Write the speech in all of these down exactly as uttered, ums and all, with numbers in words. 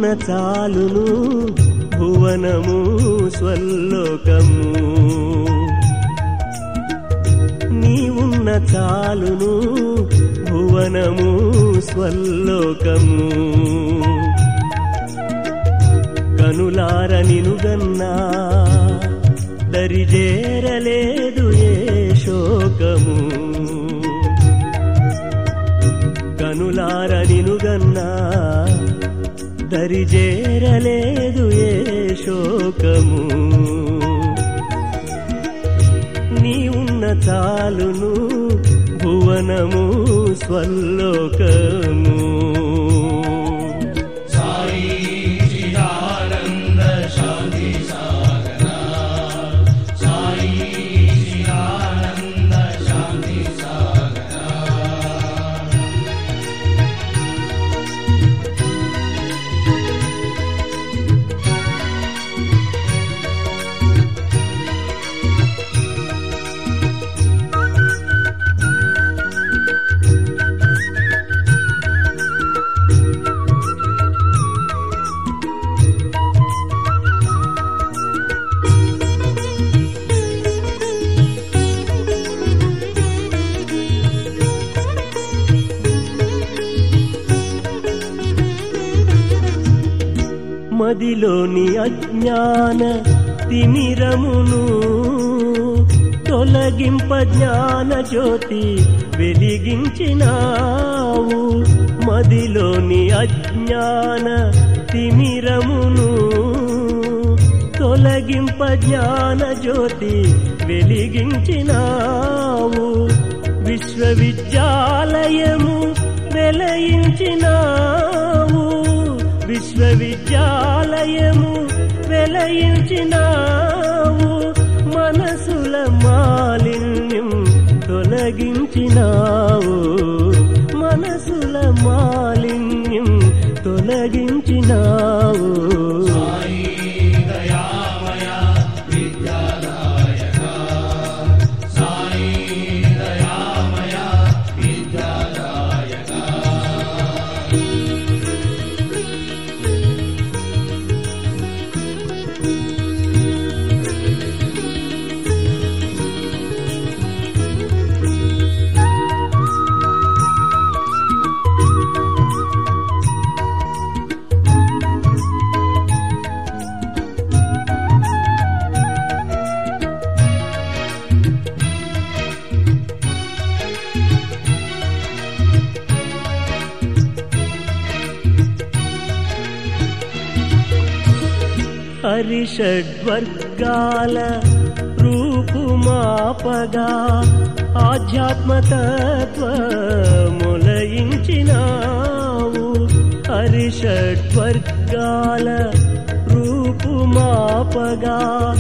చాలును భువనము స్వర్లోకము నీవున్న చాలును భువనము స్వర్లోకము కనులార నినుగన్నా దరిజేరలేదు ఏ శోకము కనులార నినుగన్నా దరిజేరలేదు ఏ శోకము నీవున్న చాలును భువనము స్వర్లోకము మదిలోని అజ్ఞాన తిమిరమును తొలగింప జ్ఞాన జ్యోతి వెలిగించినావు మదిలోని అజ్ఞాన తిమిరమును తొలగింప జ్ఞాన జ్యోతి వెలిగించినావు విశ్వవిద్యాలయము వెలయించినావు విశ్వవిద్యాలయము వెలయించినావు మనసుల మాలిన్యం తొలగించినావు మనసుల మాలిన్యం తొలగించినావు హరిషడ్వర్గాల రూపుమాపగా ఆధ్యాత్మతత్వములయించినావు హరిషడ్వర్గాల రూపుమాపగా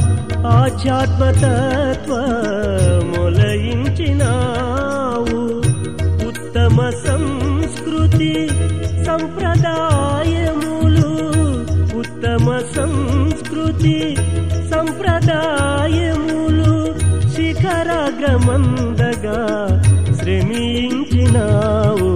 ఆధ్యాత్మతత్వములయించినావు ఉత్తమ సంస్కృతి సంప్రదాయములు ఉత్తమ సంస్కృతి సంప్రదాయములు శిఖరాగ్రమందగా శ్రమించినావు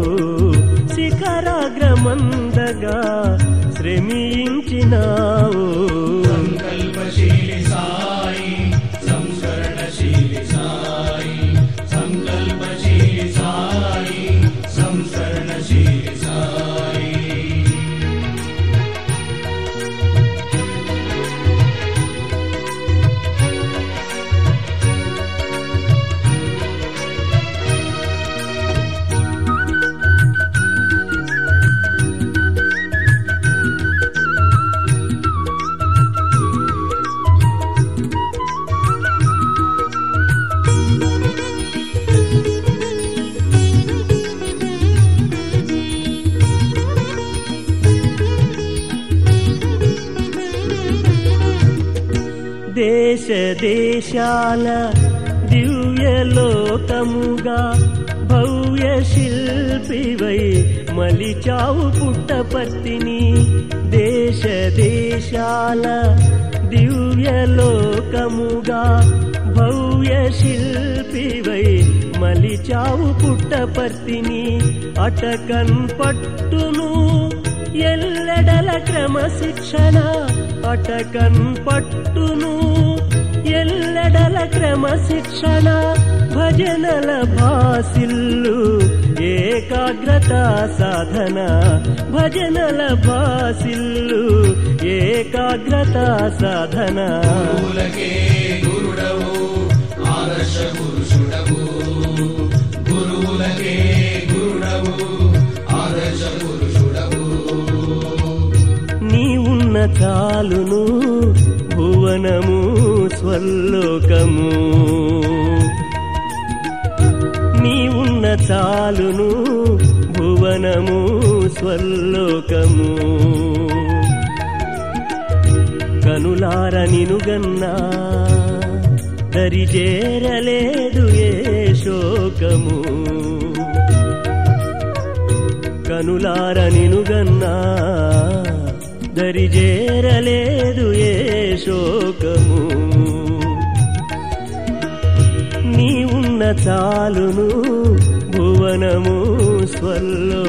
శిఖరాగ్రమందగా శ్రమించినావు సంకల్పశీలి సాయి సంస్కరణశీలి సాయి సంకల్పశీలి సాయి సంస్కరణశీలి సాయి దేశ దేశాల దివ్యలోకముగా భవ్య శిల్పివై మలిచావు పుట్టపర్తిని దేశ దేశాల దివ్యలోకముగా భవ్య శిల్పివై మలిచావు పుట్టపర్తిని అటకన్ పట్టును ఎల్లెడల క్రమశిక్షణ అటకన్ పట్టును ఎల్లెడల క్రమశిక్షణ భజనల భాసిల్లు ఏకాగ్రత సాధన భజనల భాసిల్లు ఏకాగ్రత సాధన గురువులకే గురుడవు ఆదర్శ పురుషుడవు గురువులకే గురుడవు ఆదర్శ పురుషుడవు నీ ఉన్న చాలును భువనము స్వర్లోకము నీ ఉన్న చాలును భువనము స్వర్లోకము కనులార నినుగన్నా దరిజేరలేదు ఏ శోకము కనులార నినుగన్నా దరిజేరలేదు ఏ శోకము నీ ఉన్న చాలును భువనము స్వర్లో